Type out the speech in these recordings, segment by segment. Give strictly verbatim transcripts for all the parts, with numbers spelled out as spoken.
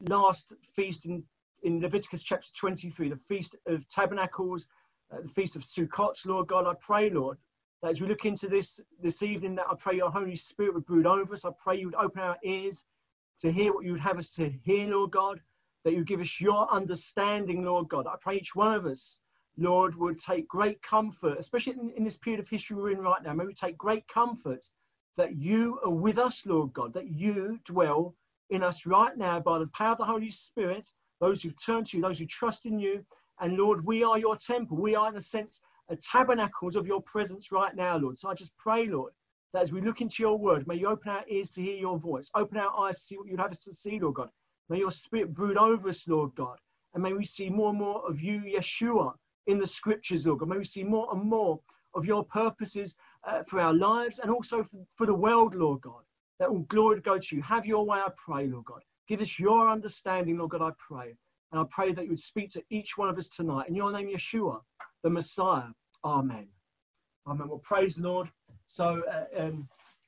last feast in, in Leviticus chapter twenty-three, the Feast of Tabernacles, uh, the Feast of Sukkot, Lord God, I pray, Lord, that as we look into this this evening, that I pray your Holy Spirit would brood over us. I pray you would open our ears to hear what you would have us to hear, Lord God, that you would give us your understanding, Lord God. I pray each one of us, Lord, would take great comfort, especially in, in this period of history we're in right now. May we take great comfort that you are with us, Lord God, that you dwell in us right now by the power of the Holy Spirit, those who turn to you, those who trust in you. And Lord, we are your temple. We are, in a sense, a tabernacles of your presence right now, Lord. So I just pray, Lord, that as we look into your word, may you open our ears to hear your voice, open our eyes to see what you'd have us to see, Lord God. May your spirit brood over us, Lord God, and may we see more and more of you, Yeshua, in the scriptures, Lord God. May we see more and more of your purposes uh, for our lives and also for, for the world, Lord God. That all glory to go to you. Have your way, I pray, Lord God. Give us your understanding, Lord God, I pray. And I pray that you would speak to each one of us tonight. In your name, Yeshua, the Messiah. Amen. Amen. Well, praise the Lord. So, uh, um,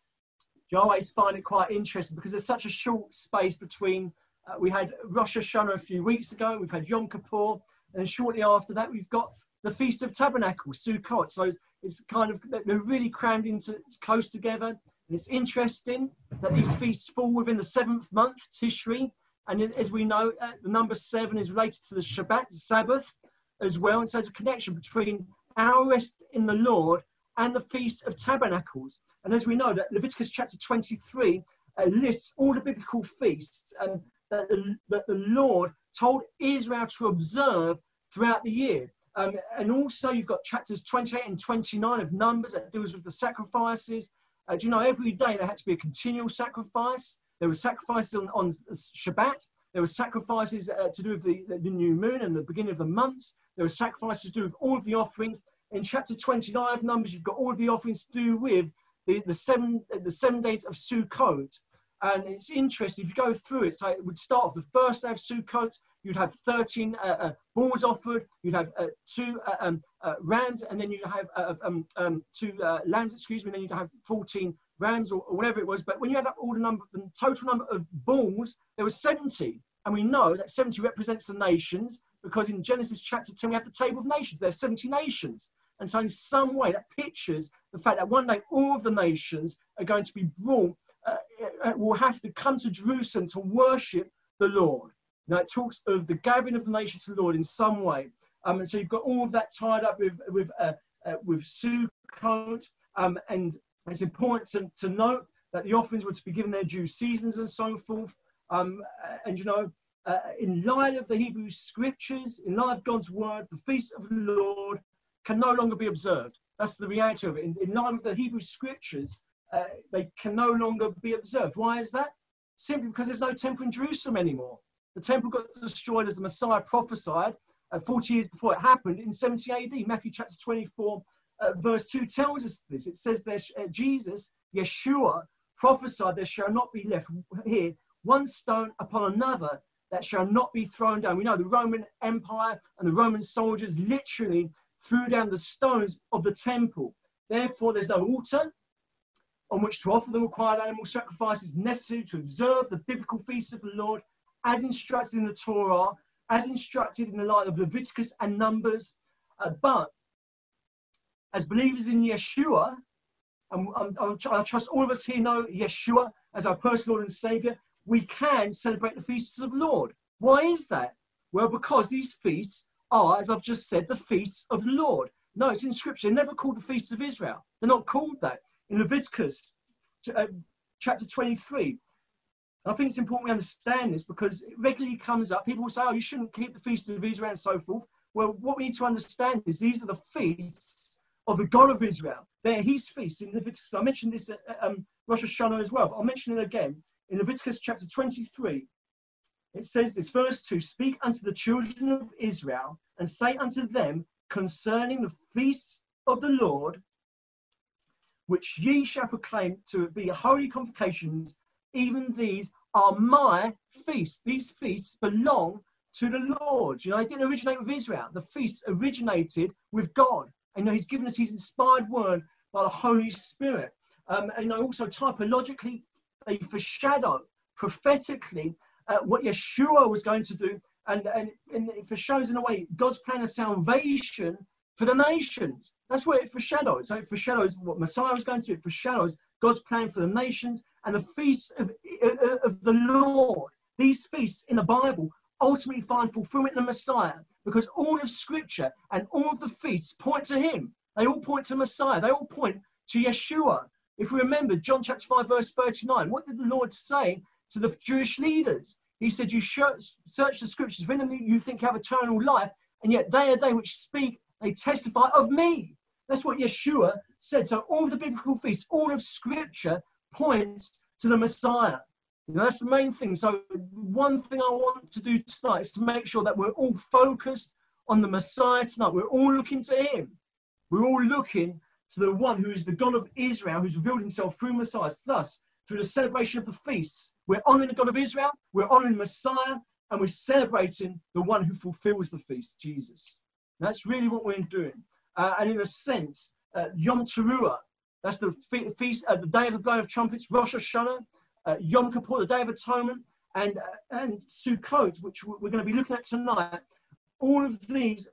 I always find it quite interesting because there's such a short space between, uh, we had Rosh Hashanah a few weeks ago, we've had Yom Kippur, and shortly after that, we've got the Feast of Tabernacles, Sukkot. So it's, it's kind of, they're really crammed into, it's close together. And it's interesting that these feasts fall within the seventh month, Tishri. And as we know, uh, the number seven is related to the Shabbat, the Sabbath, as well. And so there's a connection between our rest in the Lord and the Feast of Tabernacles. And as we know, that Leviticus chapter twenty-three uh, lists all the biblical feasts and that the, that the Lord told Israel to observe throughout the year. Um, and also you've got chapters twenty-eight and twenty-nine of Numbers that deals with the sacrifices. Uh, do you know, every day there had to be a continual sacrifice. There were sacrifices on, on Shabbat. There were sacrifices uh, to do with the, the new moon and the beginning of the months. There were sacrifices to do with all of the offerings. In chapter twenty-nine of Numbers, you've got all of the offerings to do with the, the, seven, the seven days of Sukkot. And it's interesting, if you go through it, so it would start off the first day of Sukkot, you'd have thirteen uh, uh, bulls offered, you'd have uh, two uh, um, uh, rams, and then you'd have uh, um, um, two uh, lambs, excuse me, and then you'd have fourteen rams or, or whatever it was. But when you add up all the number, the total number of bulls, there was seventy. And we know that seventy represents the nations, because in Genesis chapter ten, we have the table of nations. There's seventy nations. And so in some way, that pictures the fact that one day all of the nations are going to be brought, uh, will have to come to Jerusalem to worship the Lord. Now, it talks of the gathering of the nations to the Lord in some way. Um, and so you've got all of that tied up with, with, uh, uh, with Sukkot. Um, and it's important to, to note that the offerings were to be given their due seasons and so forth. Um, and, you know, uh, in light of the Hebrew scriptures, in light of God's word, the feast of the Lord can no longer be observed. That's the reality of it. In, in line with the Hebrew scriptures, uh, they can no longer be observed. Why is that? Simply because there's no temple in Jerusalem anymore. The temple got destroyed as the Messiah prophesied uh, forty years before it happened in seventy A D. Matthew chapter twenty-four, uh, verse two tells us this. It says there, uh, Jesus, Yeshua, prophesied, there shall not be left here one stone upon another that shall not be thrown down. We know the Roman Empire and the Roman soldiers literally threw down the stones of the temple. Therefore, there's no altar on which to offer the required animal sacrifices necessary to observe the biblical feasts of the Lord, as instructed in the Torah, as instructed in the light of Leviticus and Numbers. Uh, but as believers in Yeshua, and I'm, I'm, I trust all of us here know Yeshua as our personal Lord and Saviour, we can celebrate the feasts of the Lord. Why is that? Well, because these feasts are, as I've just said, the feasts of the Lord. No, it's in Scripture. They're never called the feasts of Israel. They're not called that. In Leviticus uh, chapter twenty-three, I think it's important we understand this because it regularly comes up. People will say, oh, you shouldn't keep the feasts of Israel and so forth. Well, what we need to understand is these are the feasts of the God of Israel. They're his feasts in Leviticus. I mentioned this at um, Rosh Hashanah as well, but I'll mention it again. In Leviticus chapter twenty-three, it says this, verse two, speak unto the children of Israel and say unto them concerning the feasts of the Lord, which ye shall proclaim to be holy convocations, even these are my feasts. These feasts belong to the Lord. You know, they didn't originate with Israel. The feasts originated with God. And you know, he's given us his inspired word by the Holy Spirit. Um, and you know, also typologically, they foreshadow prophetically uh, what Yeshua was going to do. And, and, and it foreshadows in a way God's plan of salvation for the nations. That's what it foreshadows. So it foreshadows what Messiah was going to do. It foreshadows God's plan for the nations and the feasts of, of the Lord. These feasts in the Bible ultimately find fulfillment in the Messiah, because all of Scripture and all of the feasts point to him. They all point to Messiah. They all point to Yeshua. If we remember John chapter five, verse thirty-nine, what did the Lord say to the Jewish leaders? He said, you search the Scriptures, for in them you think you have eternal life, and yet they are they which speak, they testify of me. That's what Yeshua said. So all the biblical feasts, all of Scripture points to the Messiah. You know, that's the main thing. So one thing I want to do tonight is to make sure that we're all focused on the Messiah tonight. We're all looking to him. We're all looking to the one who is the God of Israel, who's revealed himself through Messiah. Thus, through the celebration of the feasts, we're honoring the God of Israel, we're honoring Messiah, and we're celebrating the one who fulfills the feast, Jesus. And that's really what we're doing. Uh, and in a sense, uh, Yom Teruah, that's the fe feast, uh, the day of the blowing of trumpets, Rosh Hashanah, uh, Yom Kippur, the Day of Atonement, and, uh, and Sukkot, which we're going to be looking at tonight. All of these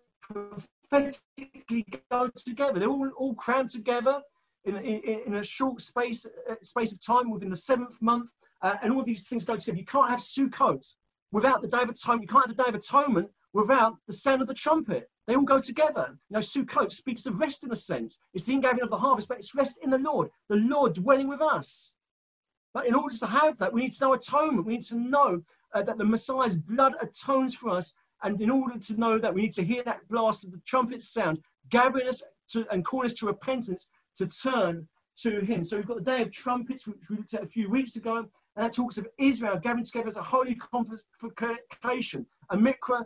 prophetically go together. They're all, all crammed together in, in, in a short space, uh, space of time within the seventh month. Uh, and all of these things go together. You can't have Sukkot without the Day of Atonement. You can't have the Day of Atonement without the sound of the trumpet. They all go together. You know, Sukkot speaks of rest in a sense. It's the ingathering of the harvest, but it's rest in the Lord, the Lord dwelling with us. But in order to have that, we need to know atonement. We need to know uh, that the Messiah's blood atones for us. And in order to know that, we need to hear that blast of the trumpet sound, gathering us to, and calling us to repentance, to turn to him. So we've got the Day of Trumpets, which we looked at a few weeks ago, and that talks of Israel gathering together as a holy convocation, a mikra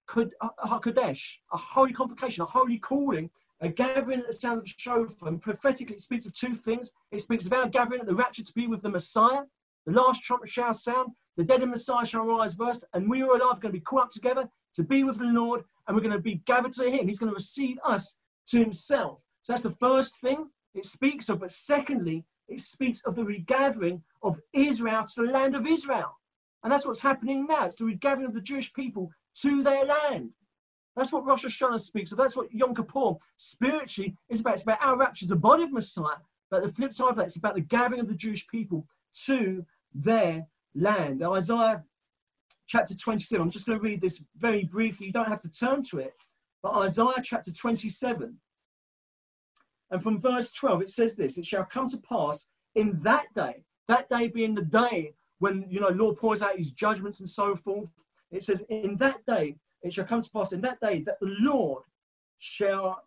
hakodesh, a holy convocation, a holy calling, a gathering at the sound of the shofar. And prophetically, it speaks of two things. It speaks of our gathering at the rapture to be with the Messiah. The last trumpet shall sound, the dead in Messiah shall rise first, and we who are alive are going to be caught up together to be with the Lord, and we're going to be gathered to him. He's going to receive us to himself. So that's the first thing it speaks of. But secondly, it speaks of the regathering of Israel to the land of Israel. And that's what's happening now. It's the regathering of the Jewish people to their land. That's what Rosh Hashanah speaks of. That's what Yom Kippur spiritually is about. It's about our rapture, the body of Messiah. But the flip side of that, it's about the gathering of the Jewish people to their land. Now, Isaiah chapter twenty-seven, I'm just going to read this very briefly. You don't have to turn to it. But Isaiah chapter twenty-seven, and from verse twelve, it says this: it shall come to pass in that day, that day being the day when, you know, Lord pours out his judgments and so forth. It says, in that day, it shall come to pass in that day that the Lord shall,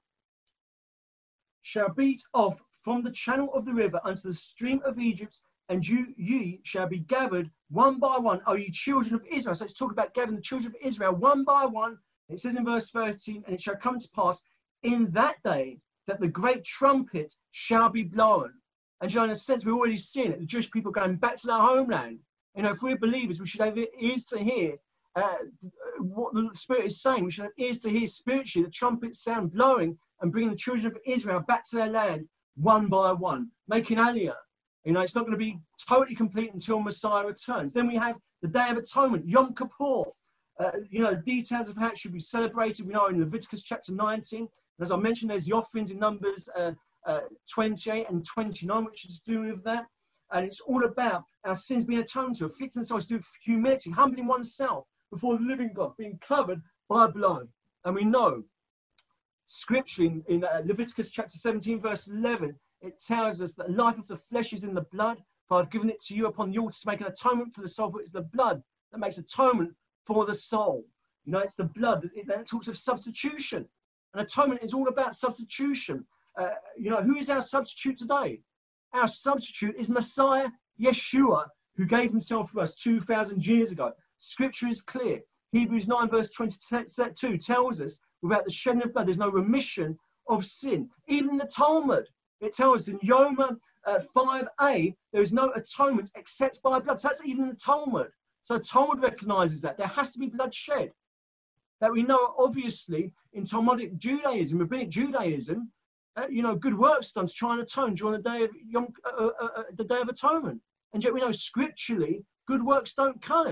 shall beat off from the channel of the river unto the stream of Egypt, and you ye shall be gathered one by one, O ye children of Israel. So it's talking about gathering the children of Israel one by one. It says in verse thirteen, and it shall come to pass in that day that the great trumpet shall be blown. And you know, in a sense, we've already seen it. The Jewish people going back to their homeland. You know, if we're believers, we should have ears to hear uh, what the Spirit is saying. We should have ears to hear spiritually the trumpet sound blowing and bringing the children of Israel back to their land one by one, making Aliyah. You know, it's not going to be totally complete until Messiah returns. Then we have the Day of Atonement, Yom Kippur. Uh, you know, details of how it should be celebrated. We know in Leviticus chapter nineteen. And as I mentioned, there's the offerings in Numbers uh, uh, twenty-eight and twenty-nine, which is to do with that. And it's all about our sins being atoned to, afflicting ourselves to humility, humbling oneself before the living God, being covered by blood. And we know, scripture in, in uh, Leviticus chapter seventeen, verse eleven, it tells us that life of the flesh is in the blood, for I've given it to you upon the altar to make an atonement for the soul, for it's the blood that makes atonement for the soul. You know, it's the blood. It, it talks of substitution. And atonement is all about substitution. Uh, you know, who is our substitute today? Our substitute is Messiah, Yeshua, who gave himself for us two thousand years ago. Scripture is clear. Hebrews nine verse twenty-two tells us, without the shedding of blood, there's no remission of sin. Even in the Talmud, it tells us in Yoma uh, five a, there is no atonement except by blood. So that's even in the Talmud. So Talmud recognizes that. There has to be blood shed. That we know, obviously, in Talmudic Judaism, Rabbinic Judaism, uh, you know, good works done to try and atone during the day of Yom, uh, uh, uh, the Day of Atonement. And yet we know scripturally, good works don't cut it.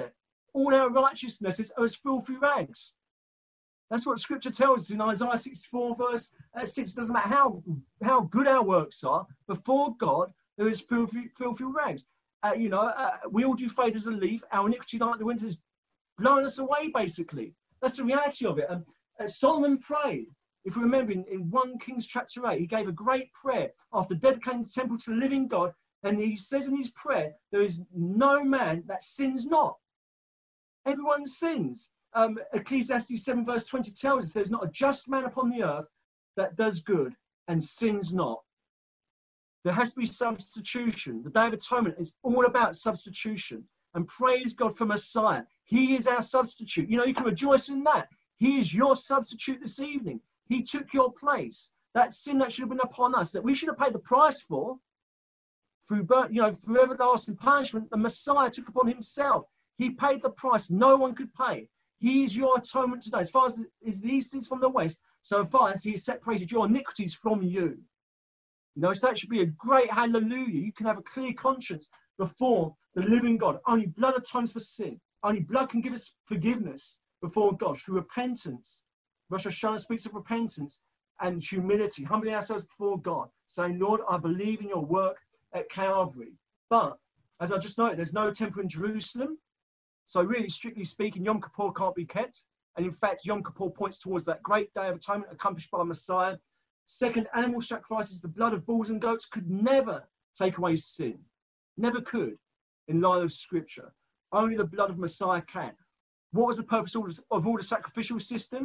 all our righteousness is as filthy rags. That's what Scripture tells us in Isaiah sixty-four, verse six. It doesn't matter how, how good our works are, before God, there is filthy, filthy rags. Uh, you know, uh, we all do fade as a leaf. Our iniquity, like the winter, is blowing us away, basically. That's the reality of it. And uh, Solomon prayed. If we remember, in, in First Kings chapter eight, he gave a great prayer after dedicating the temple to the living God. And he says in his prayer, there is no man that sins not. Everyone sins. Um, Ecclesiastes seven verse twenty tells us there's not a just man upon the earth that does good and sins not. There has to be substitution. The Day of Atonement is all about substitution. And praise God for Messiah. He is our substitute. You know, you can rejoice in that. He is your substitute this evening. He took your place. That sin that should have been upon us, that we should have paid the price for, through, you know, through everlasting punishment, the Messiah took upon himself. He paid the price no one could pay. He is your atonement today. As far as the east is from the west, so far as he has separated your iniquities from you. You know, so that should be a great hallelujah. You can have a clear conscience before the living God. Only blood atones for sin. Only blood can give us forgiveness before God through repentance. Rosh Hashanah speaks of repentance and humility, humbling ourselves before God, saying, Lord, I believe in your work at Calvary. But, as I just noted, there's no temple in Jerusalem. So really, strictly speaking, Yom Kippur can't be kept. And in fact, Yom Kippur points towards that great day of atonement accomplished by Messiah. Second, animal sacrifices, the blood of bulls and goats could never take away sin. Never could, in line of Scripture. Only the blood of Messiah can. What was the purpose of all the sacrificial system?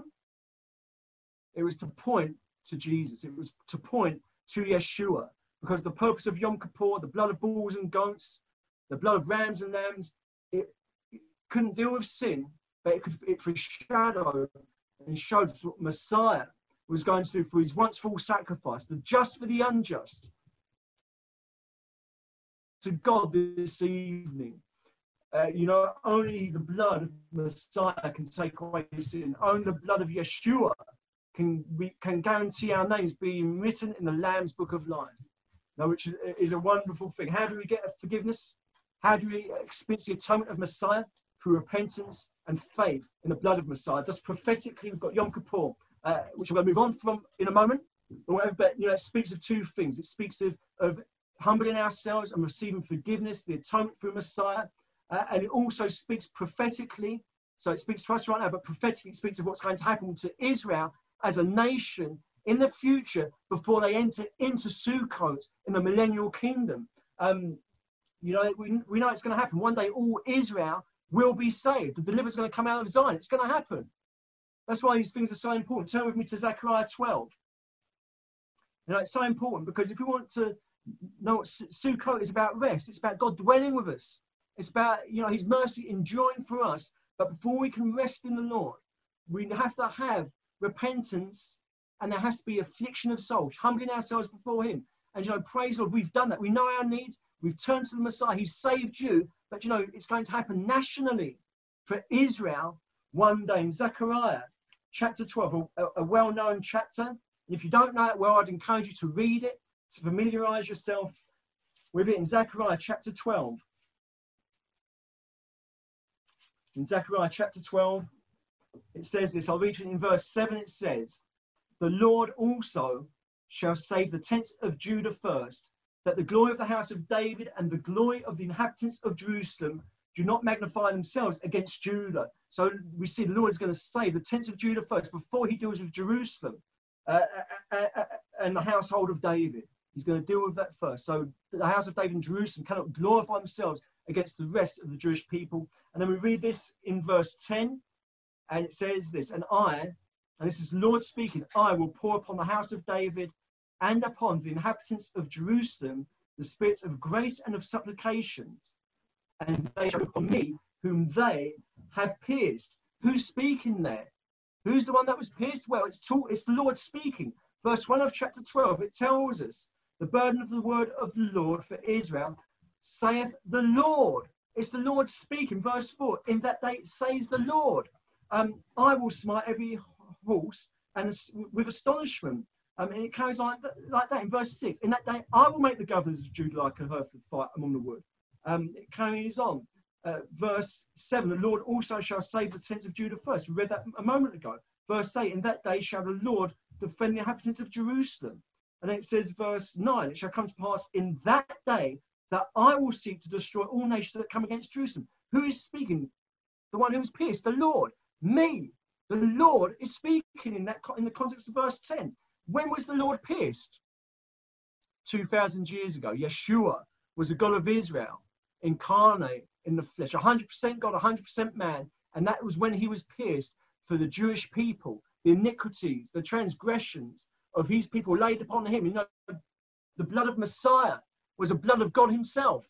It was to point to Jesus. It was to point to Yeshua. Because the purpose of Yom Kippur, the blood of bulls and goats, the blood of rams and lambs, it, it couldn't deal with sin, but it could it foreshadowed and showed what Messiah was going to do for his once for all sacrifice, the just for the unjust. To God this evening, uh, you know, only the blood of Messiah can take away sin. Only the blood of Yeshua can we can guarantee our names being written in the Lamb's Book of Life. Now, which is, is a wonderful thing. How do we get forgiveness? How do we experience the atonement of Messiah? Through repentance and faith in the blood of Messiah. Just prophetically, we've got Yom Kippur, uh, which we're going to move on from in a moment. Or whatever, but you know, it speaks of two things. It speaks of, of humbling ourselves and receiving forgiveness, the atonement through Messiah. Uh, and it also speaks prophetically. So it speaks to us right now, but prophetically it speaks of what's going to happen to Israel as a nation in the future before they enter into Sukkot in the millennial kingdom. Um, you know, we, we know it's going to happen. One day all Israel will be saved. The deliverance is going to come out of Zion. It's going to happen. That's why these things are so important. Turn with me to Zechariah twelve. You know, it's so important because if we want to know what Sukkot is about, rest. It's about God dwelling with us. It's about, you know, his mercy enduring for us. But before we can rest in the Lord, we have to have repentance, and there has to be affliction of soul, humbling ourselves before him. And, you know, praise Lord, we've done that. We know our needs. We've turned to the Messiah. He's saved you. But, you know, it's going to happen nationally for Israel one day. In Zechariah chapter twelve, a, a well-known chapter. And if you don't know it well, I'd encourage you to read it, to familiarize yourself with it. In Zechariah chapter twelve. In Zechariah chapter twelve, it says this. I'll read it in verse seven. It says, the Lord also shall save the tents of Judah first, that the glory of the house of David and the glory of the inhabitants of Jerusalem do not magnify themselves against Judah. So we see the Lord is going to save the tents of Judah first before he deals with Jerusalem uh, uh, uh, and the household of David. He's going to deal with that first. So the house of David and Jerusalem cannot glorify themselves against the rest of the Jewish people. And then we read this in verse ten, and it says this, and I, and this is the Lord speaking, I will pour upon the house of David and upon the inhabitants of Jerusalem the spirit of grace and of supplications, and they shall look upon me, whom they have pierced. Who's speaking there? Who's the one that was pierced? Well, it's, taught, it's the Lord speaking. Verse one of chapter twelve, it tells us, the burden of the word of the Lord for Israel, saith the Lord. It's the Lord speaking. Verse four, in that day says the Lord, um, I will smite every horse and with astonishment. Um, and it carries on like that in verse six. In that day, I will make the governors of Judah like a Hereford fight among the wood. Um, it carries on. uh, verse seven, the Lord also shall save the tents of Judah first. We read that a moment ago. Verse eight, in that day shall the Lord defend the inhabitants of Jerusalem. And then it says, verse nine, it shall come to pass in that day that I will seek to destroy all nations that come against Jerusalem. Who is speaking? The one who was pierced, the Lord, me. The Lord is speaking in that in the context of verse ten. When was the Lord pierced? two thousand years ago. Yeshua was the God of Israel, incarnate in the flesh, one hundred percent God, one hundred percent man. And that was when he was pierced for the Jewish people, the iniquities, the transgressions of his people laid upon him. You know, the blood of Messiah was the blood of God himself.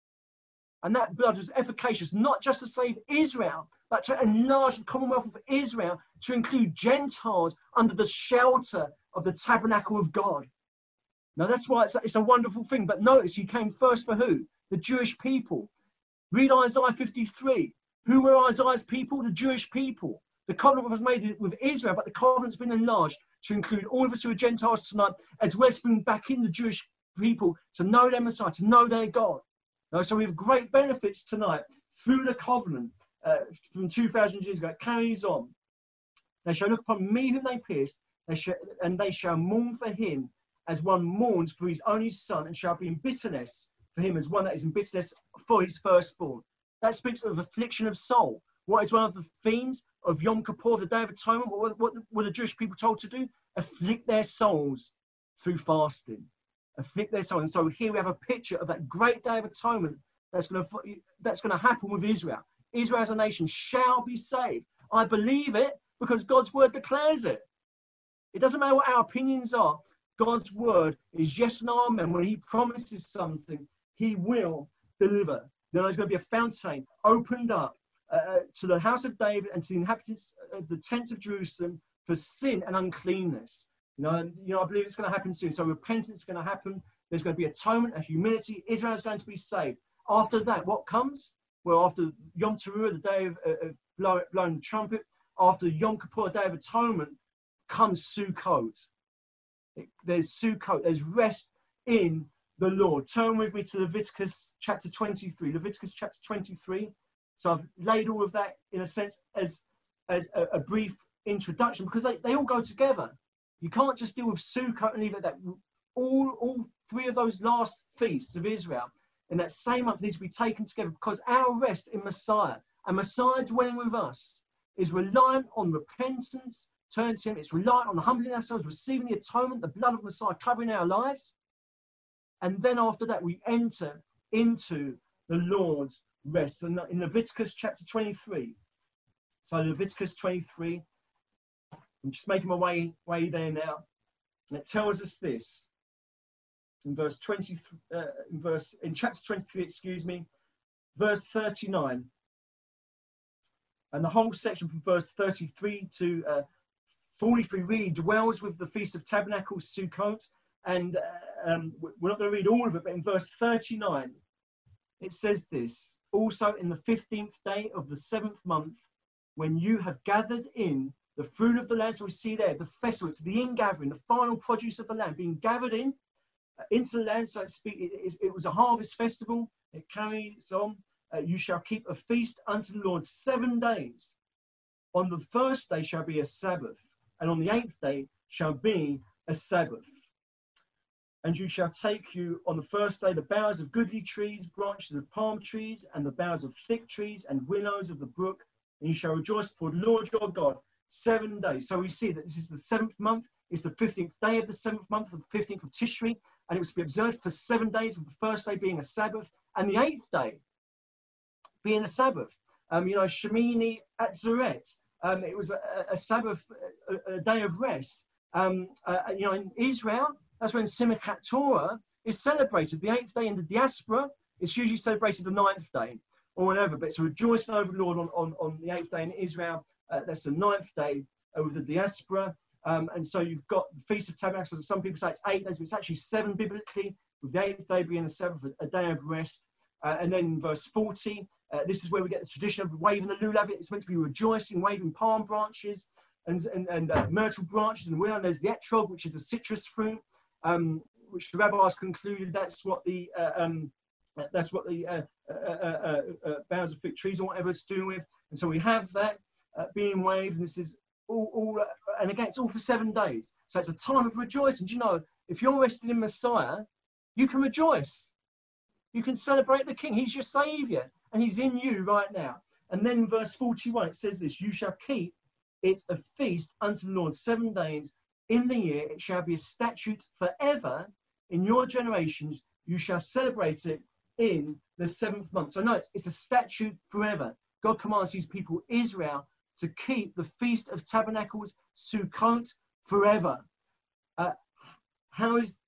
And that blood was efficacious, not just to save Israel, but to enlarge the Commonwealth of Israel to include Gentiles under the shelter of the tabernacle of God. Now, that's why it's a, it's a wonderful thing. But notice he came first for who? The Jewish people. Read Isaiah fifty-three. Who were Isaiah's people? The Jewish people. The covenant was made with Israel, but the covenant's been enlarged to include all of us who are Gentiles tonight, as well as bring back in the Jewish people to know their Messiah, to know their God. Now, so we have great benefits tonight through the covenant uh, from two thousand years ago. It carries on. They shall look upon me whom they pierced, they shall, and they shall mourn for him as one mourns for his only son, and shall be in bitterness for him as one that is in bitterness for his firstborn. That speaks of affliction of soul. What is one of the themes of Yom Kippur, the Day of Atonement? What, what were the Jewish people told to do? Afflict their souls through fasting. Afflict their souls. And so here we have a picture of that great Day of Atonement that's going to, that's going to happen with Israel. Israel as a nation shall be saved. I believe it because God's word declares it. It doesn't matter what our opinions are. God's word is yes and amen. When he promises something, he will deliver. Then there's going to be a fountain opened up uh, to the house of David and to the inhabitants of the tent of Jerusalem for sin and uncleanness. You know, and, you know, I believe it's going to happen soon. So repentance is going to happen. There's going to be atonement and humility. Israel is going to be saved. After that, what comes? Well, after Yom Teruah, the day of, of blow, blowing the trumpet, after Yom Kippur, the Day of Atonement, comes Sukkot. It, there's Sukkot. There's rest in the Lord. Turn with me to Leviticus chapter twenty-three. Leviticus chapter twenty-three. So I've laid all of that in a sense as, as a, a brief introduction because they, they all go together. You can't just deal with Sukkot and leave it at that. All, all three of those last feasts of Israel in that same month need to be taken together because our rest in Messiah and Messiah dwelling with us is reliant on repentance, turn to him. It's reliant on humbling ourselves, receiving the atonement, the blood of Messiah covering our lives. And then after that, we enter into the Lord's rest. And in Leviticus chapter twenty-three, so Leviticus twenty-three, I'm just making my way, way there now. And it tells us this in verse twenty, uh, in verse in chapter twenty-three, excuse me, verse thirty-nine, and the whole section from verse thirty-three to uh, forty-three really dwells with the Feast of Tabernacles, Sukkot, and uh, um, we're not going to read all of it, but in verse thirty-nine, it says this: also in the fifteenth day of the seventh month, when you have gathered in the fruit of the land. So we see there the festival, it's the ingathering, the final produce of the land being gathered in uh, into the land, so to speak. It, it, it was a harvest festival. It carries on. Uh, you shall keep a feast unto the Lord seven days. On the first day shall be a Sabbath, and on the eighth day shall be a Sabbath. And you shall take you on the first day the boughs of goodly trees, branches of palm trees, and the boughs of thick trees, and willows of the brook, and you shall rejoice before the Lord your God seven days. So we see that this is the seventh month. It's the fifteenth day of the seventh month, the fifteenth of Tishri, and it was to be observed for seven days, with the first day being a Sabbath, and the eighth day being a Sabbath. Um, you know, Shemini Atzeret, um, it was a, a Sabbath, a, a day of rest. Um, uh, you know, in Israel, that's when Simchat Torah is celebrated. The eighth day in the diaspora, it's usually celebrated the ninth day or whatever, but it's a rejoicing over the Lord on, on, on the eighth day in Israel. Uh, that's the ninth day of the diaspora. Um, and so you've got the Feast of Tabernacles. Some people say it's eight days, but it's actually seven biblically, with the eighth day being a seventh, a day of rest. Uh, and then in verse forty, uh, this is where we get the tradition of waving the lulav. It's meant to be rejoicing, waving palm branches and, and, and uh, myrtle branches. And where there's the etrog, which is a citrus fruit, um, which the rabbis concluded that's what the uh, um, That's what the uh, uh, uh, uh, boughs of fig trees or whatever it's to do with. And so we have that uh, being waved, and this is all, all uh, and again, it's all for seven days. So it's a time of rejoicing. Do you know, if you're resting in Messiah, you can rejoice. You can celebrate the King. He's your Saviour, and He's in you right now. And then in verse forty-one, it says this: you shall keep it a feast unto the Lord seven days in the year. It shall be a statute forever in your generations. You shall celebrate it in the seventh month. So notice, it's a statute forever. God commands His people Israel to keep the Feast of Tabernacles, Sukkot, forever. Uh, how is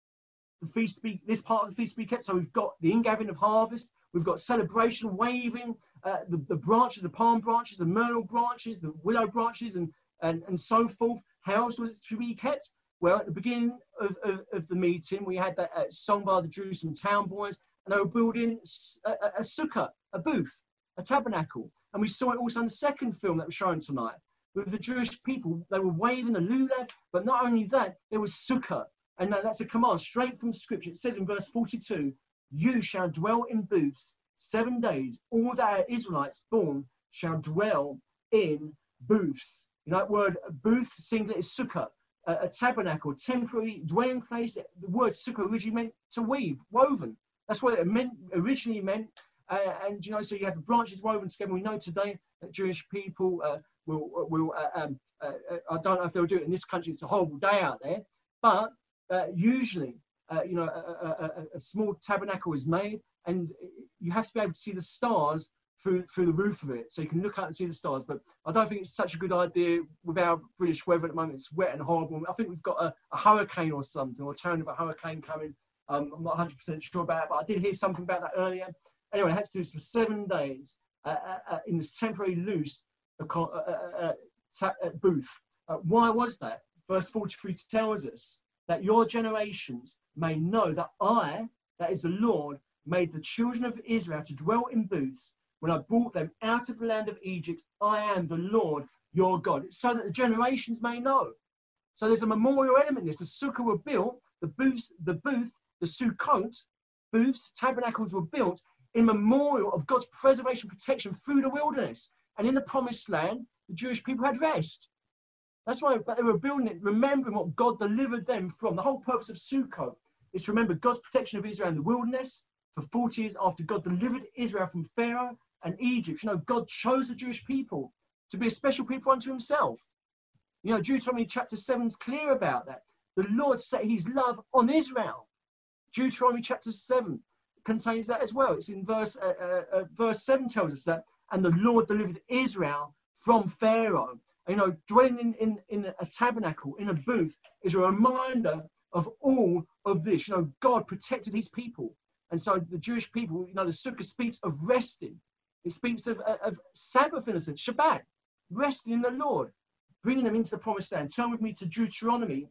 the feast to be, this part of the feast to be kept? So we've got the ingathering of harvest, we've got celebration, waving, uh, the, the branches, the palm branches, the myrtle branches, the willow branches, and, and, and so forth. How else was it to be kept? Well, at the beginning of, of, of the meeting, we had that uh, song by the Jerusalem Town Boys, and they were building a, a, a sukkah, a booth, a tabernacle. And we saw it also in the second film that was shown tonight. With the Jewish people, they were waving the lulav, but not only that, there was sukkah. And that's a command straight from Scripture. It says in verse forty-two, you shall dwell in booths seven days. All that are Israelites born shall dwell in booths. You know, that word booth, singular, is sukkah, a, a tabernacle, temporary dwelling place. The word sukkah originally meant to weave, woven. That's what it meant, originally meant. Uh, and, you know, so you have the branches woven together. We know today that Jewish people uh, will, will uh, um, uh, I don't know if they'll do it in this country. It's a horrible day out there. But uh, usually, uh, you know, a, a, a, a small tabernacle is made, and you have to be able to see the stars through through the roof of it. So you can look out and see the stars. But I don't think it's such a good idea with our British weather at the moment. It's wet and horrible. I think we've got a, a hurricane or something, or a turn of a hurricane coming. Um, I'm not one hundred percent sure about it, but I did hear something about that earlier. Anyway, I had to do this for seven days uh, uh, in this temporary loose uh, uh, uh, booth. Uh, why was that? Verse forty-three tells us that your generations may know that I, that is the Lord, made the children of Israel to dwell in booths when I brought them out of the land of Egypt. I am the Lord your God. So that the generations may know. So there's a memorial element in this. The sukkah were built, the booths, the booth, the sukkot, booths, tabernacles were built in memorial of God's preservation, protection through the wilderness. And in the promised land, the Jewish people had rest. That's why but they were building it, remembering what God delivered them from. The whole purpose of Sukkot is to remember God's protection of Israel in the wilderness for forty years after God delivered Israel from Pharaoh and Egypt. You know, God chose the Jewish people to be a special people unto Himself. You know, Deuteronomy chapter seven is clear about that. The Lord set His love on Israel. Deuteronomy chapter seven contains that as well. It's in verse uh, uh, uh, verse seven tells us that, and the Lord delivered Israel from Pharaoh. You know, dwelling in, in, in a tabernacle, in a booth, is a reminder of all of this. You know, God protected His people. And so the Jewish people, you know, the Sukkah speaks of resting. It speaks of, of Sabbath, in a sense, Shabbat, resting in the Lord, bringing them into the promised land. Turn with me to Deuteronomy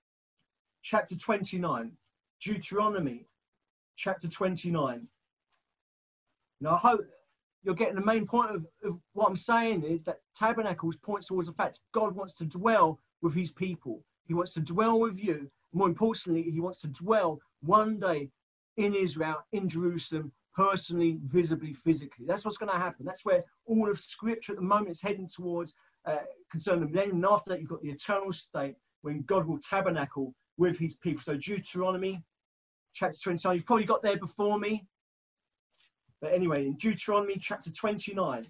chapter twenty-nine. Deuteronomy chapter twenty-nine. Now, I hope you're getting the main point of, of what I'm saying is that tabernacles points towards the fact God wants to dwell with His people. He wants to dwell with you. More importantly, He wants to dwell one day in Israel, in Jerusalem, personally, visibly, physically. That's what's going to happen. That's where all of Scripture at the moment is heading towards uh, concerning the millennium. And after that, you've got the eternal state when God will tabernacle with His people. So Deuteronomy chapter twenty-nine, you've probably got there before me. But anyway, in Deuteronomy chapter twenty-nine,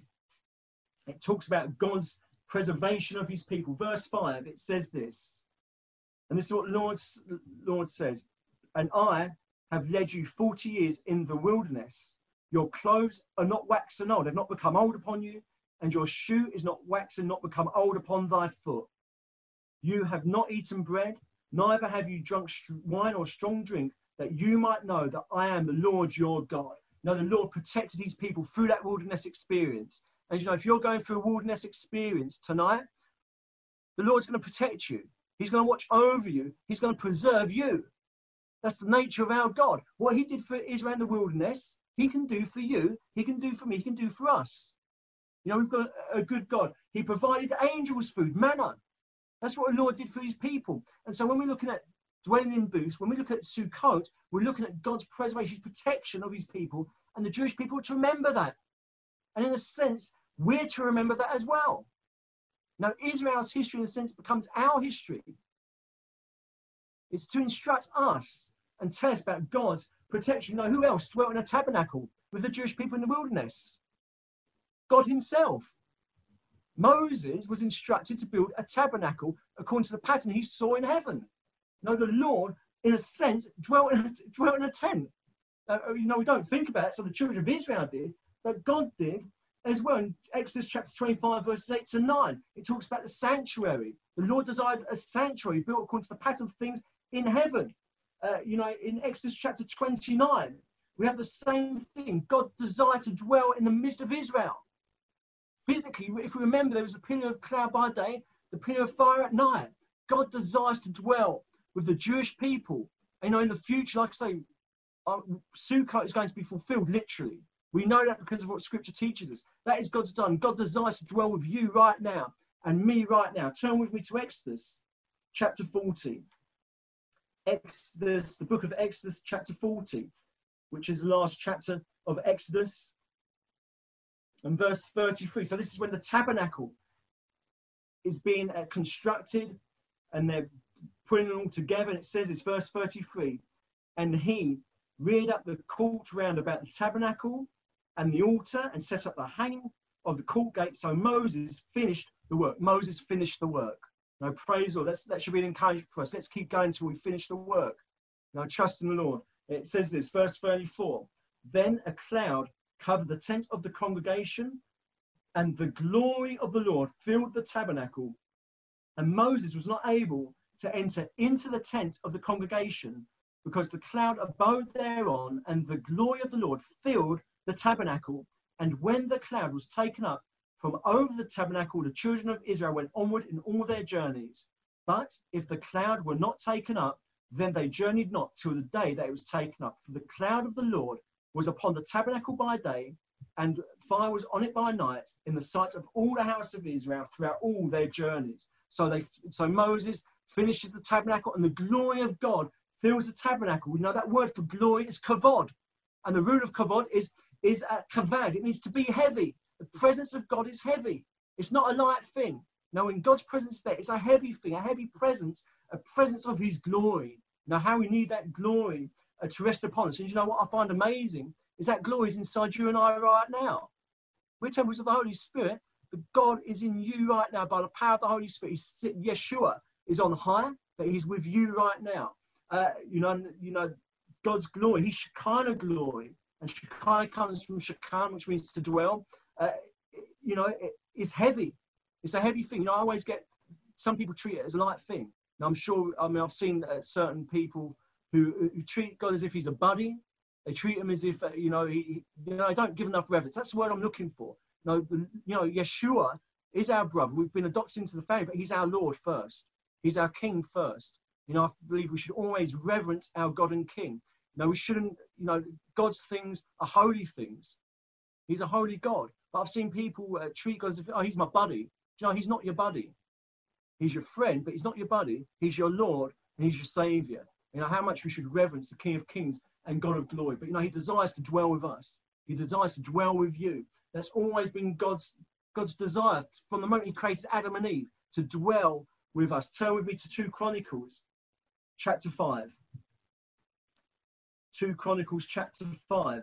it talks about God's preservation of His people. Verse five, it says this, and this is what Lord, Lord says, and I have led you forty years in the wilderness. Your clothes are not waxen old, they've not become old upon you, and your shoe is not waxen, not become old upon thy foot. You have not eaten bread, neither have you drunk wine or strong drink, that you might know that I am the Lord your God. Now, the Lord protected His people through that wilderness experience. And, you know, if you're going through a wilderness experience tonight, the Lord's going to protect you. He's going to watch over you. He's going to preserve you. That's the nature of our God. What He did for Israel in the wilderness, He can do for you. He can do for me. He can do for us. You know, we've got a good God. He provided angels food, manna. That's what the Lord did for His people. And so when we're looking at dwelling in booths. When we look at Sukkot, we're looking at God's preservation, his protection of his people, and the Jewish people to remember that. And in a sense, we're to remember that as well. Now, Israel's history, in a sense, becomes our history. It's to instruct us and tell us about God's protection. Now, who else dwelt in a tabernacle with the Jewish people in the wilderness? God himself. Moses was instructed to build a tabernacle according to the pattern he saw in heaven. Now, the Lord, in a sense, dwelt in a, dwelt in a tent. Uh, you know, we don't think about it, so the children of Israel did, but God did as well. In Exodus chapter twenty-five, verses eight to nine, it talks about the sanctuary. The Lord desired a sanctuary built according to the pattern of things in heaven. Uh, you know, in Exodus chapter twenty-nine, we have the same thing. God desired to dwell in the midst of Israel. Physically, if we remember, there was a pillar of cloud by day, the pillar of fire at night. God desires to dwell with the Jewish people. And, you know, in the future, like I say, uh, Sukkot is going to be fulfilled literally. We know that because of what Scripture teaches us. That is God's done. God desires to dwell with you right now and me right now. Turn with me to Exodus chapter forty. Exodus, the book of Exodus chapter forty, which is the last chapter of Exodus. And verse thirty-three. So this is when the tabernacle is being uh, constructed and they're putting it all together. And it says, it's verse thirty-three. And he reared up the court round about the tabernacle and the altar and set up the hanging of the court gate. So Moses finished the work. Moses finished the work. Now, praise the Lord. That's, that should be an encouragement for us. Let's keep going until we finish the work. Now, trust in the Lord. It says this, verse thirty-four. Then a cloud covered the tent of the congregation, and the glory of the Lord filled the tabernacle. And Moses was not able to enter into the tent of the congregation because the cloud abode thereon, and the glory of the Lord filled the tabernacle. And when the cloud was taken up from over the tabernacle, the children of Israel went onward in all their journeys. But if the cloud were not taken up, then they journeyed not till the day that it was taken up. For the cloud of the Lord was upon the tabernacle by day, and fire was on it by night, in the sight of all the house of Israel throughout all their journeys. So they, so Moses finishes the tabernacle, and the glory of God fills the tabernacle. We know that word for glory is kavod, and the root of kavod is is uh, kavad. It means to be heavy. The presence of God is heavy. It's not a light thing. No, in God's presence there, it's a heavy thing, a heavy presence, a presence of his glory. Now, how we need that glory uh, to rest upon us. And you know what I find amazing is that glory is inside you and I right now. We're temples of the Holy Spirit, but God is in you right now by the power of the Holy Spirit. He's, Yeshua is on high, but he's with you right now. Uh, you know, you know, God's glory, his Shekinah glory, and Shekinah comes from Shekinah, which means to dwell. Uh, you know, it, it's heavy. It's a heavy thing. You know, I always get, some people treat it as a light thing. Now, I'm sure, I mean, I've seen uh, certain people who, who treat God as if he's a buddy. They treat him as if, uh, you know, he, you know, I don't give enough reverence. That's the word I'm looking for. No, you know, Yeshua is our brother. We've been adopted into the family, but he's our Lord first. He's our King first. You know, I believe we should always reverence our God and King. No, we shouldn't, you know, God's things are holy things. He's a holy God. But I've seen people uh, treat God as if, oh, he's my buddy. You know, he's not your buddy. He's your friend, but he's not your buddy. He's your Lord and he's your Savior. You know, how much we should reverence the King of Kings and God of glory. But, you know, he desires to dwell with us. He desires to dwell with you. That's always been God's, God's desire from the moment he created Adam and Eve, to dwell with us. Turn with me to two Chronicles, chapter five. two Chronicles, chapter five.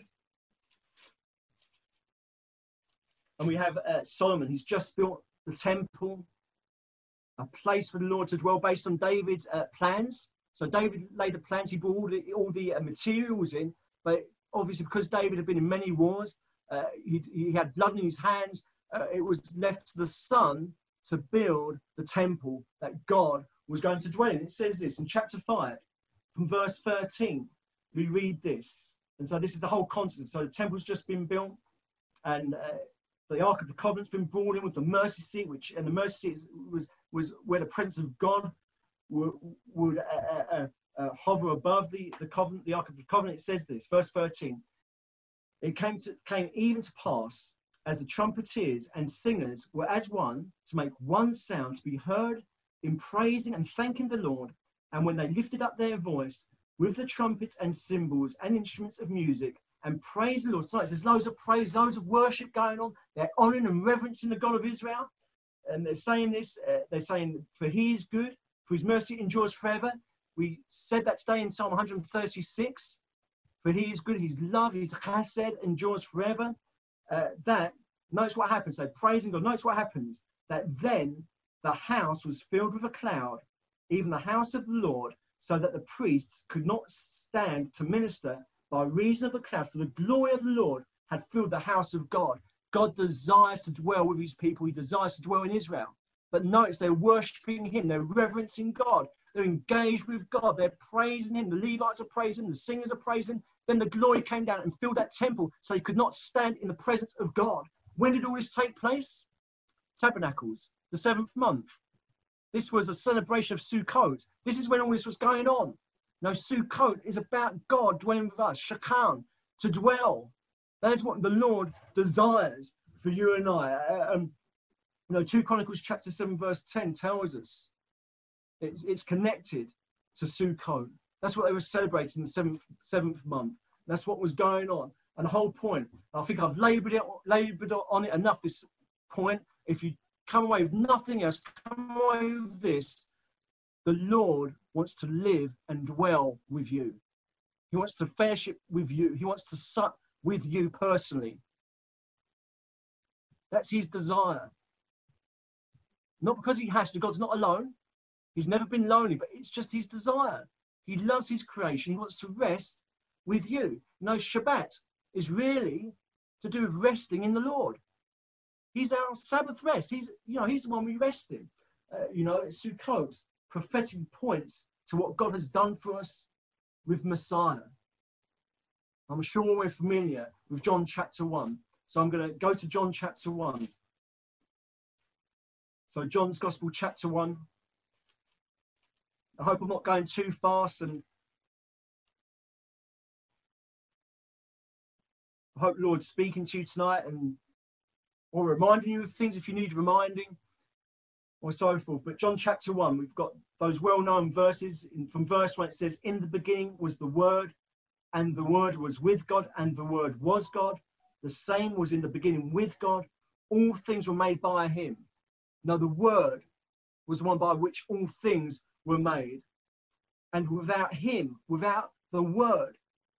And we have uh, Solomon. He's just built the temple, a place for the Lord to dwell based on David's uh, plans. So David laid the plans. He brought all the, all the uh, materials in. But obviously, because David had been in many wars, uh, he, he had blood in his hands. Uh, it was left to the son to build the temple that God was going to dwell in. It says this in chapter five, from verse thirteen. We read this. And so this is the whole concept. So the temple's just been built, and uh, the Ark of the Covenant's been brought in with the mercy seat, which, and the mercy seat was, was where the presence of God would, would uh, uh, uh, hover above the, the covenant, the Ark of the Covenant. It says this, verse thirteen. It came, to, came even to pass, as the trumpeters and singers were as one, to make one sound to be heard in praising and thanking the Lord, And when they lifted up their voice with the trumpets and cymbals and instruments of music and praise the Lord. So there's loads of praise, loads of worship going on. They're honouring and reverencing the God of Israel. And they're saying this, uh, they're saying, for he is good, for his mercy endures forever. We said that today in Psalm one thirty-six. For he is good, his love, his chesed endures forever. Uh, that, notice what happens. So praising God, notice what happens. That then the house was filled with a cloud, even the house of the Lord, so that the priests could not stand to minister by reason of the cloud, for the glory of the Lord had filled the house of God. God desires to dwell with his people. He desires to dwell in Israel. But notice they're worshipping him. They're reverencing God. They're engaged with God. They're praising him. The Levites are praising him. The singers are praising him. Then the glory came down and filled that temple, so he could not stand in the presence of God. When did all this take place? Tabernacles, the seventh month. This was a celebration of Sukkot. This is when all this was going on. Now, Sukkot is about God dwelling with us, Shekan, to dwell. That is what the Lord desires for you and I. Um, you know, two Chronicles chapter seven, verse ten tells us it's, it's connected to Sukkot. That's what they were celebrating in the seventh, seventh month. That's what was going on. And the whole point, I think I've laboured it, laboured on it enough, this point. If you come away with nothing else, come away with this, the Lord wants to live and dwell with you. He wants to fellowship with you. He wants to sup with you personally. That's his desire. Not because he has to. God's not alone. He's never been lonely, but it's just his desire. He loves his creation. He wants to rest with you. You know, Shabbat is really to do with resting in the Lord. He's our Sabbath rest. He's, you know, he's the one we rest in. Uh, you know, Sukkot prophetically points to what God has done for us with Messiah. I'm sure we're familiar with John chapter one. So I'm going to go to John chapter one. So John's Gospel chapter one. I hope I'm not going too fast, and I hope the Lord's speaking to you tonight and or reminding you of things if you need reminding or so forth. But John chapter one, we've got those well-known verses. In, from verse one, it says, in the beginning was the Word, and the Word was with God, and the Word was God. The same was in the beginning with God. All things were made by him. Now the Word was the one by which all things were made. And without him, without the Word,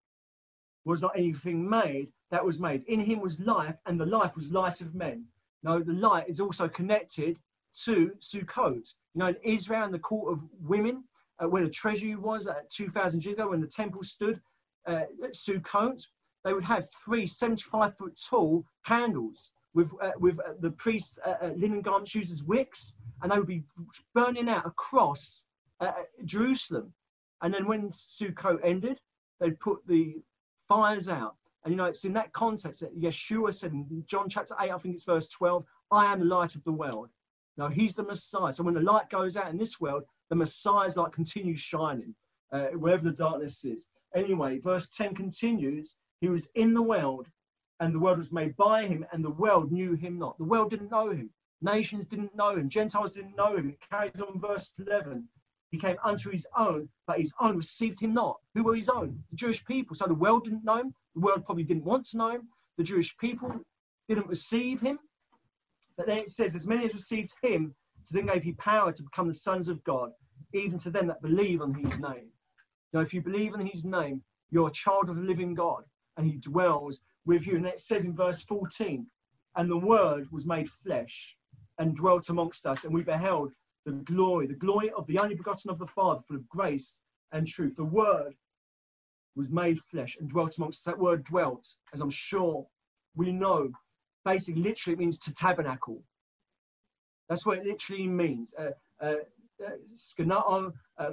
was not anything made that was made. In him was life, and the life was light of men. Now the light is also connected to Sukkot. You know, in Israel, in the court of women, uh, where the treasury was uh, two thousand years ago, when the temple stood uh, at Sukkot, they would have three seventy-five foot tall candles with uh, with uh, the priests' uh, uh, linen garments used as wicks, and they would be burning out across uh, Jerusalem. And then when Sukkot ended, they'd put the fires out. And you know, it's in that context that Yeshua said in John chapter eight, I think it's verse twelve, I am the light of the world. Now he's the Messiah. So when the light goes out in this world, the Messiah's light continues shining, uh, wherever the darkness is. Anyway, verse ten continues, he was in the world, and the world was made by him, and the world knew him not. The world didn't know him. Nations didn't know him. Gentiles didn't know him. It carries on verse eleven. He came unto his own, but his own received him not. Who were his own? The Jewish people. So the world didn't know him. The world probably didn't want to know him. The Jewish people didn't receive him. But then it says, as many as received him, to them gave he power to become the sons of God, even to them that believe on his name. Now, if you believe in his name, you're a child of the living God, and he dwells with you. And it says in verse fourteen, and the word was made flesh and dwelt amongst us, and we beheld the glory, the glory of the only begotten of the Father, full of grace and truth. The word was made flesh and dwelt amongst us. That word dwelt, as I'm sure we know, basically literally it means to tabernacle. That's what it literally means. Uh, uh, uh, skenao, uh,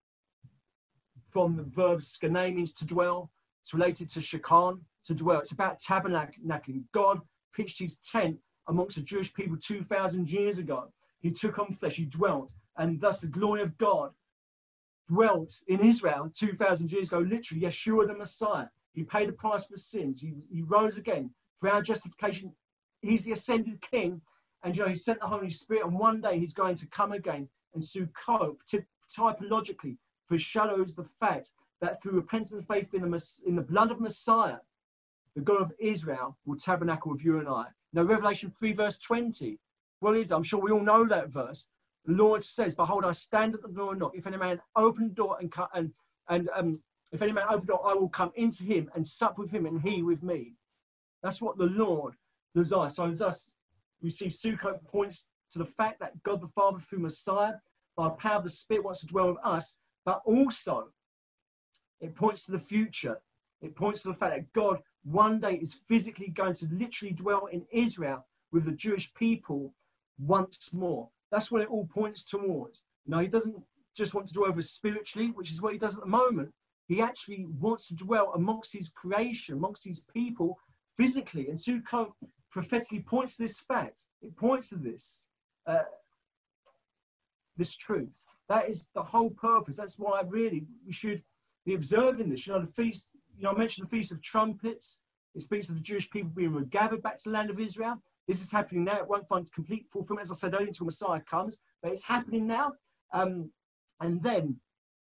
from the verb skene means to dwell. It's related to shekan, to dwell. It's about tabernacling. God pitched his tent amongst the Jewish people two thousand years ago. He took on flesh, he dwelt, and thus the glory of God dwelt in Israel two thousand years ago. Literally, Yeshua the Messiah. He paid the price for sins. He, he rose again for our justification. He's the ascended King, and you know, he sent the Holy Spirit, and one day he's going to come again. And Sukkot, typologically, foreshadows the fact that through repentance and faith in the, in the blood of Messiah, the God of Israel will tabernacle with you and I. Now, Revelation three, verse twenty. Well, is I'm sure we all know that verse. The Lord says, "Behold, I stand at the door and knock. If any man open the door and cut and and um, if any man open the door, I will come into him and sup with him, and he with me." That's what the Lord desires. So, thus, we see Sukkot points to the fact that God the Father, through Messiah, by the power of the Spirit, wants to dwell with us, but also it points to the future. It points to the fact that God one day is physically going to literally dwell in Israel with the Jewish people once more. That's what it all points towards. You know, he doesn't just want to dwell with us spiritually, which is what he does at the moment. He actually wants to dwell amongst his creation, amongst his people physically. And Sukkot prophetically points to this fact. It points to this, uh, this truth. That is the whole purpose. That's why really we should be observing this. You know, the feast, you know, I mentioned the Feast of Trumpets. It speaks of the Jewish people being regathered back to the land of Israel. This is happening now. It won't find complete fulfillment, as I said earlier, until Messiah comes, but it's happening now. Um, and then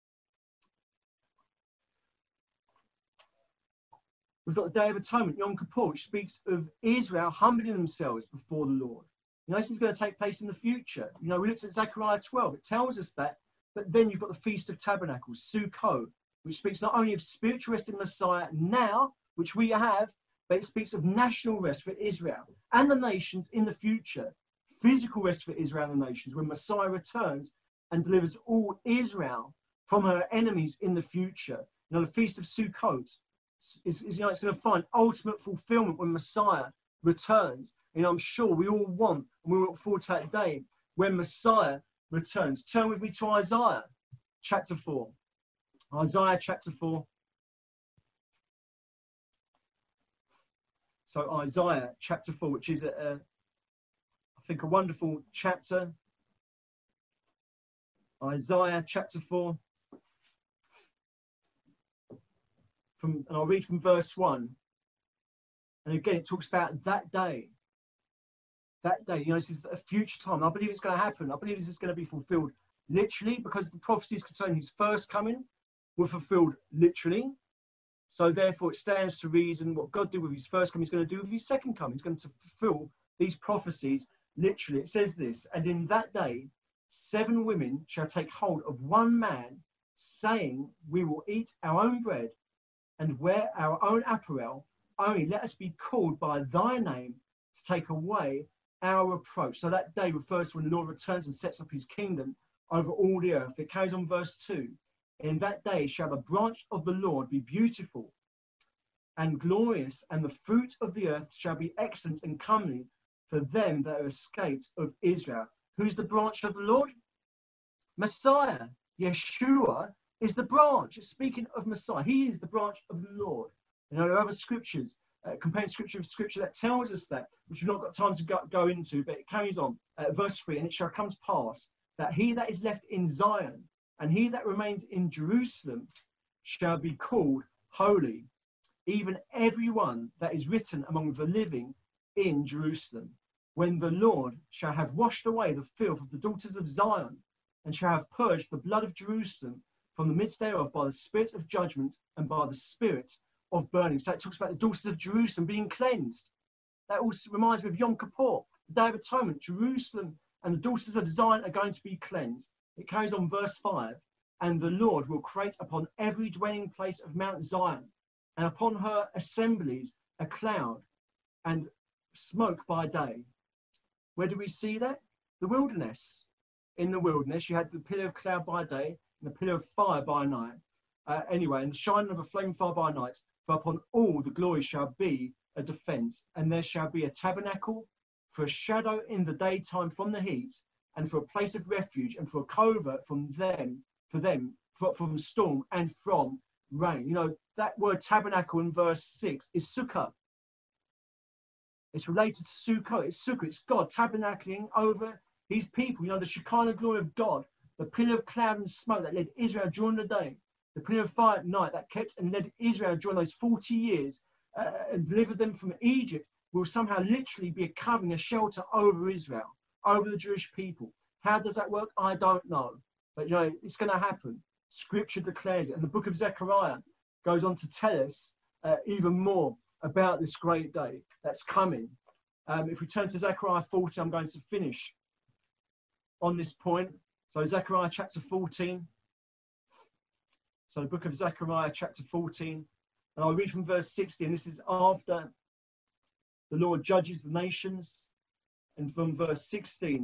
we've got the Day of Atonement, Yom Kippur, which speaks of Israel humbling themselves before the Lord. You know, this is going to take place in the future. You know, we looked at Zechariah twelve. It tells us that. But then you've got the Feast of Tabernacles, Sukkot, which speaks not only of spiritual rest in Messiah now, which we have, but it speaks of national rest for Israel and the nations in the future. Physical rest for Israel and the nations when Messiah returns and delivers all Israel from her enemies in the future. You know, the Feast of Sukkot is, is you know, it's going to find ultimate fulfillment when Messiah returns. You know, I'm sure we all want, and we look forward to that day when Messiah returns. Turn with me to Isaiah chapter four. Isaiah chapter four. So Isaiah chapter four, which is, a, a, I think, a wonderful chapter. Isaiah chapter four. From, and I'll read from verse one. And again, it talks about that day. That day, you know, this is a future time. I believe it's going to happen. I believe this is going to be fulfilled literally, because the prophecies concerning his first coming were fulfilled literally. So therefore, it stands to reason what God did with his first coming, he's going to do with his second coming. He's going to fulfill these prophecies literally. It says this, "And in that day, seven women shall take hold of one man, saying, we will eat our own bread and wear our own apparel. Only let us be called by thy name to take away our reproach." So that day refers to when the Lord returns and sets up his kingdom over all the earth. It carries on verse two. "In that day shall the branch of the Lord be beautiful and glorious, and the fruit of the earth shall be excellent and comely for them that are escaped of Israel." Who's the branch of the Lord? Messiah. Yeshua is the branch. It's speaking of Messiah. He is the branch of the Lord. You know, there are other scriptures, uh, comparing scripture with scripture, that tells us that, which we've not got time to go, go into, but it carries on. Uh, verse three, "And it shall come to pass that he that is left in Zion and he that remains in Jerusalem shall be called holy, even every one that is written among the living in Jerusalem. When the Lord shall have washed away the filth of the daughters of Zion, and shall have purged the blood of Jerusalem from the midst thereof by the spirit of judgment and by the spirit of burning." So it talks about the daughters of Jerusalem being cleansed. That also reminds me of Yom Kippur, the Day of Atonement. Jerusalem and the daughters of Zion are going to be cleansed. It carries on verse five. "And the Lord will create upon every dwelling place of Mount Zion, and upon her assemblies a cloud and smoke by day." Where do we see that? The wilderness. In the wilderness, you had the pillar of cloud by day and the pillar of fire by night. Uh, anyway, and the shining of a flame fire by night, for upon all the glory shall be a defense, and there shall be a tabernacle for a shadow in the daytime from the heat, and for a place of refuge, and for a covert from them, for them, for, from storm and from rain. You know, that word tabernacle in verse six is sukkah. It's related to Sukkot. It's Sukkot. It's God tabernacling over his people. You know, the Shekinah glory of God, the pillar of cloud and smoke that led Israel during the day, the pillar of fire at night that kept and led Israel during those forty years uh, and delivered them from Egypt, will somehow literally be a covering, a shelter over Israel, over the Jewish people. How does that work? I don't know. But, you know, it's going to happen. Scripture declares it. And the book of Zechariah goes on to tell us uh, even more about this great day that's coming. Um, if we turn to Zechariah fourteen, I'm going to finish on this point. So Zechariah chapter fourteen. So the book of Zechariah chapter fourteen. And I'll read from verse sixty. And this is after the Lord judges the nations. And from verse sixteen,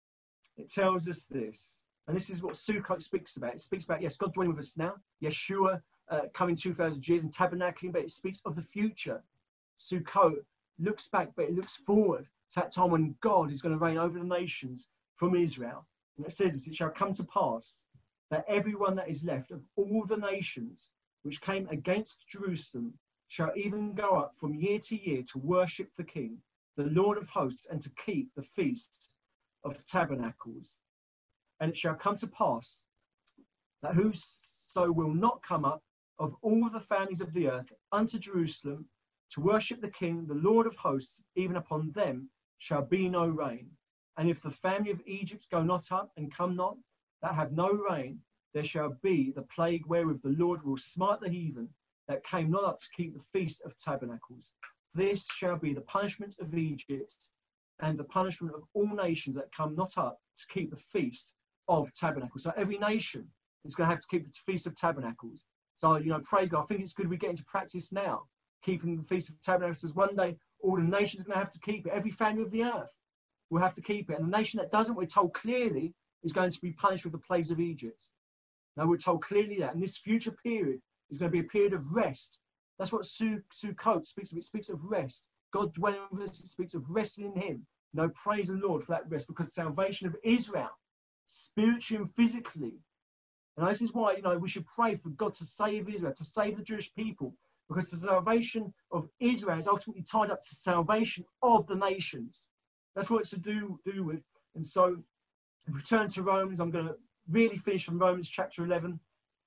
it tells us this. And this is what Sukkot speaks about. It speaks about, yes, God dwelling with us now. Yeshua uh, coming two thousand years and tabernacling, but it speaks of the future. Sukkot looks back, but it looks forward to that time when God is going to reign over the nations from Israel. And it says this, it shall come to pass that everyone that is left of all the nations which came against Jerusalem shall even go up from year to year to worship the King, the Lord of hosts, and to keep the feast of tabernacles. And it shall come to pass that whoso will not come up of all the families of the earth unto Jerusalem to worship the King, the Lord of hosts, even upon them shall be no rain. And if the family of Egypt go not up and come not, that have no rain, there shall be the plague wherewith the Lord will smite the heathen that came not up to keep the feast of tabernacles. This shall be the punishment of Egypt and the punishment of all nations that come not up to keep the feast of tabernacles. So every nation is going to have to keep the feast of tabernacles. So, you know, praise God. I think it's good we get into practice now, keeping the feast of tabernacles, because one day all the nations are going to have to keep it. Every family of the earth will have to keep it. And the nation that doesn't, we're told clearly, is going to be punished with the plagues of Egypt. Now, we're told clearly that. And this future period is going to be a period of rest. That's what Sukkot speaks of. It speaks of rest. God dwelling with us, it speaks of resting in him. No, praise the Lord for that rest, because the salvation of Israel, spiritually and physically. And this is why, you know, we should pray for God to save Israel, to save the Jewish people, because the salvation of Israel is ultimately tied up to the salvation of the nations. That's what it's to do, do with. And so, if we turn to Romans, I'm going to really finish from Romans chapter eleven.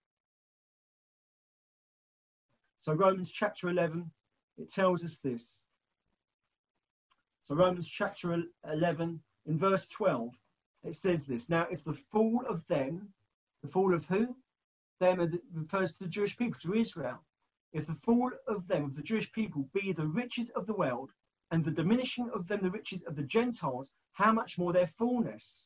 So Romans chapter eleven, it tells us this. So Romans chapter eleven, in verse twelve, it says this. Now, if the fall of them, the fall of who? Them refers to the Jewish people, to Israel. If the fall of them, of the Jewish people, be the riches of the world, and the diminishing of them the riches of the Gentiles, how much more their fullness?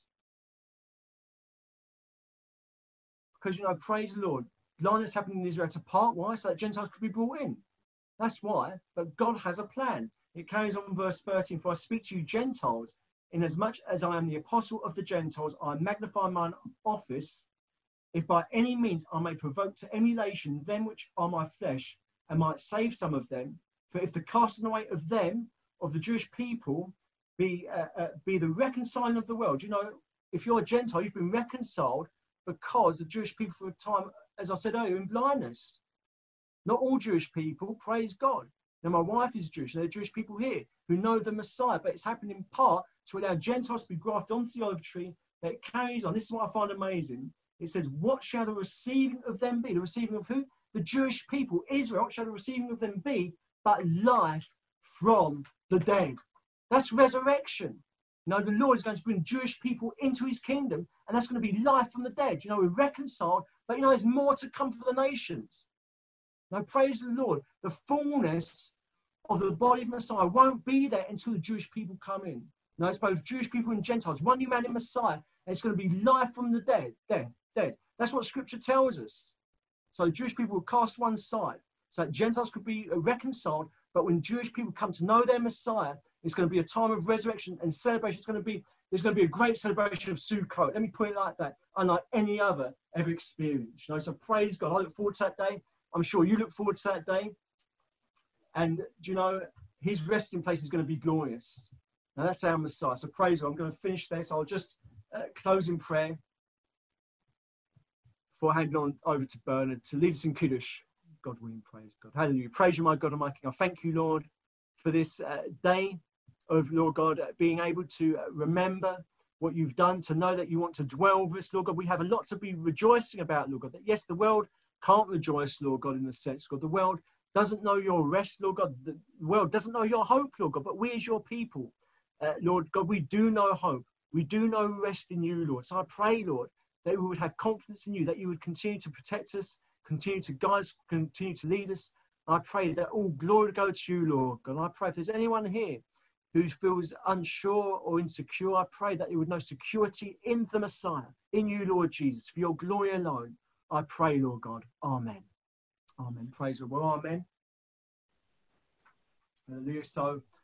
Because, you know, praise the Lord, blindness happened in Israel to part. Why? So that Gentiles could be brought in. That's why. But God has a plan. It carries on in verse thirteen. For I speak to you Gentiles, inasmuch as I am the apostle of the Gentiles, I magnify mine office, if by any means I may provoke to emulation them which are my flesh, and might save some of them. For if the casting away of them, of the Jewish people, be uh, uh, be the reconciling of the world. You know, if you're a Gentile, you've been reconciled because the Jewish people for a time, as I said earlier, in blindness. Not all Jewish people, praise God. Now, my wife is Jewish, and there are Jewish people here who know the Messiah, but it's happened in part to allow Gentiles to be grafted onto the olive tree, that it carries on. This is what I find amazing. It says, what shall the receiving of them be? The receiving of who? The Jewish people, Israel. What shall the receiving of them be but life from the dead? That's resurrection. You know, the Lord is going to bring Jewish people into his kingdom, and that's going to be life from the dead. You know, we're reconciled, but, you know, there's more to come for the nations. Now, praise the Lord. The fullness of the body of Messiah won't be there until the Jewish people come in. Now, it's both Jewish people and Gentiles. One new man in Messiah, and it's going to be life from the dead, dead, dead. That's what Scripture tells us. So Jewish people will cast one side, so that Gentiles could be reconciled. But when Jewish people come to know their Messiah, it's going to be a time of resurrection and celebration. It's going to be, there's going to be a great celebration of Sukkot. Let me put it like that, unlike any other ever experienced. You know, so praise God. I look forward to that day. I'm sure you look forward to that day. And, you know, his resting place is going to be glorious. Now, that's our Messiah. So praise God. I'm going to finish this. I'll just uh, close in prayer before handing on over to Bernard to lead us in Kiddush. God willing, praise God. Hallelujah. Praise you, my God and my King. I thank you, Lord, for this uh, day of, Lord God, uh, being able to uh, remember what you've done, to know that you want to dwell with us, Lord God. We have a lot to be rejoicing about, Lord God. That, yes, the world can't rejoice, Lord God, in a sense, God. The world doesn't know your rest, Lord God. The world doesn't know your hope, Lord God. But we as your people, uh, Lord God, we do know hope. We do know rest in you, Lord. So I pray, Lord, that we would have confidence in you, that you would continue to protect us, continue to guide us, continue to lead us. I pray that all glory go to you, Lord God. I pray if there's anyone here who feels unsure or insecure, I pray that you would know security in the Messiah, in you, Lord Jesus, for your glory alone. I pray, Lord God. Amen. Amen. Praise the Lord. Amen. Hallelujah. So